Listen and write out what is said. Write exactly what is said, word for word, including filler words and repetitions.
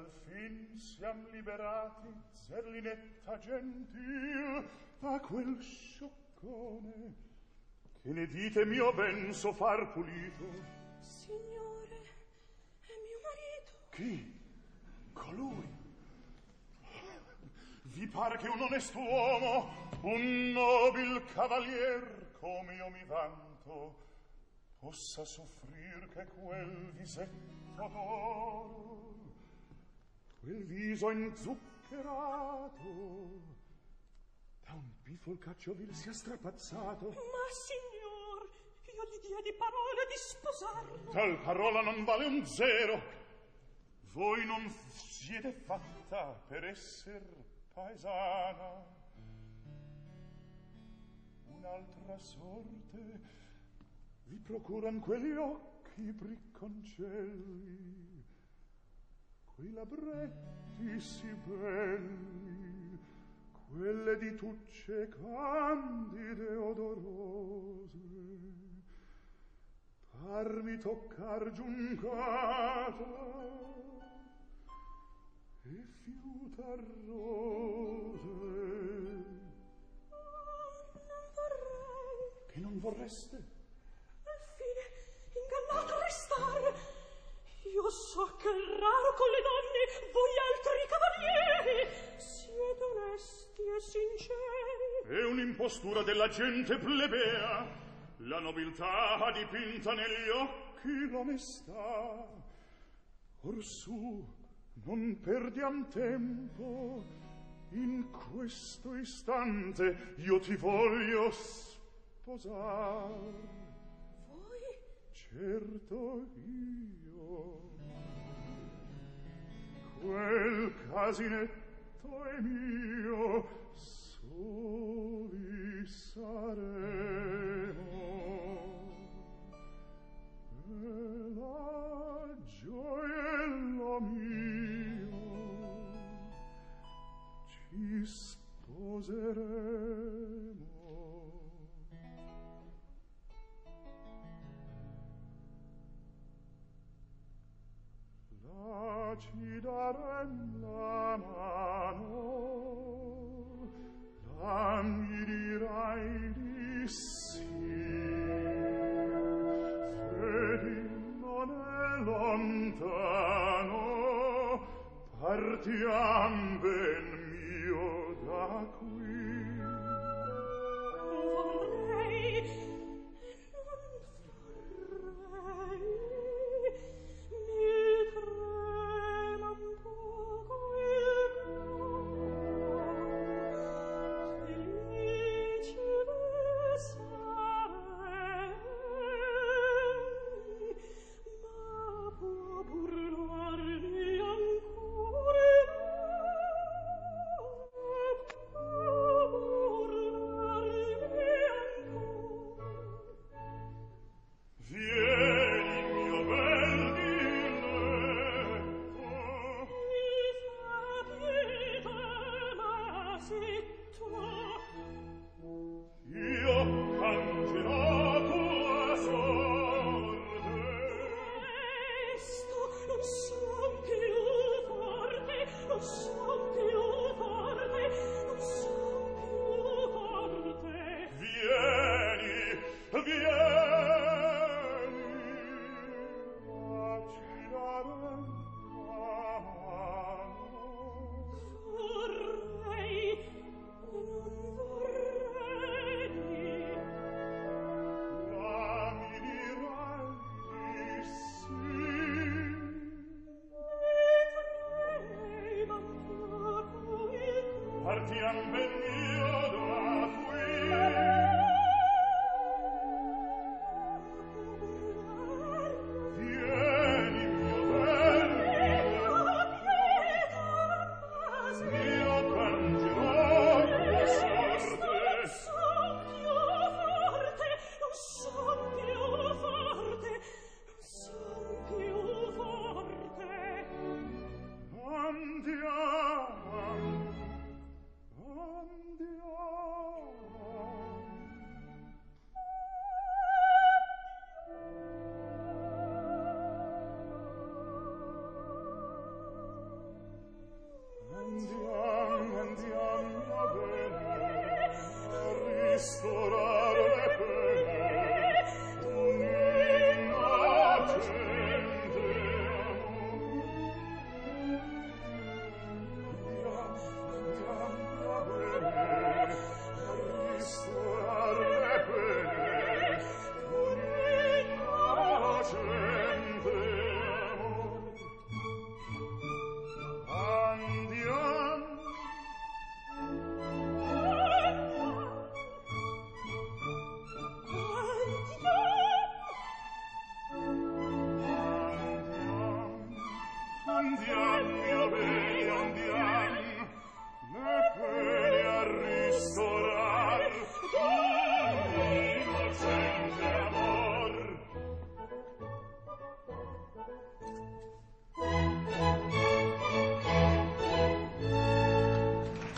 fin siam liberati, Zerlinetta gentil, da quel scioccone, che ne dite mio ben so far pulito? Signore, è mio marito. Chi? Colui? Vi pare che un onesto uomo, un nobil cavalier, come io mi vanto, possa soffrir che quel visetto d'oro, quel viso inzuccherato, da un pifol cacciovil sia strapazzato? Ma signor, io gli diedi parola di sposarlo. Tal parola non vale un zero. Voi non siete fatta per esser paesana. Un'altra sorte vi procuran quegli occhi bricconcelli, quei labbretti sì belli, quelle ditucce candide odorose, parmi toccar giuncata e fiutar rose. Oh, non vorrei. Che non vorreste? Al fine ingannato restar. Io so che è raro con le donne voi altri cavalieri siete onesti e sinceri. È un'impostura della gente plebea. La nobiltà ha dipinta negli occhi l'onestà. Orsù, non perdiam tempo. In questo istante io ti voglio sposar. Voi? Certo io. Quel casinetto è mio, soli saremo. E la gioiello mio, ci sposeremo. La ci darem la mano, la mi dirai di sì. Vedi, non è lontano, partiam ben mio da qui. Vorrei, non vorrei, mi trema un poco il cuore, felice sarei, ma può burlarmi ancora. Partiam ben mio da qui. Vieni mio bel, io cangerò la sorte. Non son più forte, non son più forte, non son più forte. Andiamo, andiamo. tanti anni lo vedo